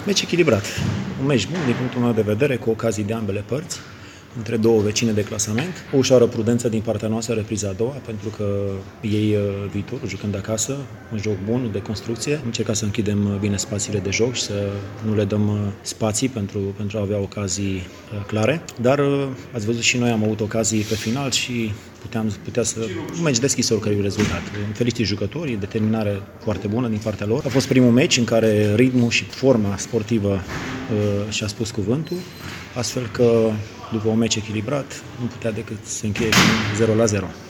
Meci echilibrat, un meci bun din punctul meu de vedere, cu ocazii de ambele părți, între două vecine de clasament. O ușoară prudență din partea noastră, repriza a doua, pentru că ei viitorul, jucând acasă, un joc bun de construcție. Încerca să închidem bine spațiile de joc și să nu le dăm spații pentru a avea ocazii clare. Dar ați văzut și noi am avut ocazii pe final și putea să... Un meci deschis oricărui rezultat. Îmi felicit jucătorii, determinare foarte bună din partea lor. A fost primul meci în care ritmul și forma sportivă și-a spus cuvântul, astfel că după un meci echilibrat nu putea decât să încheie 0-0.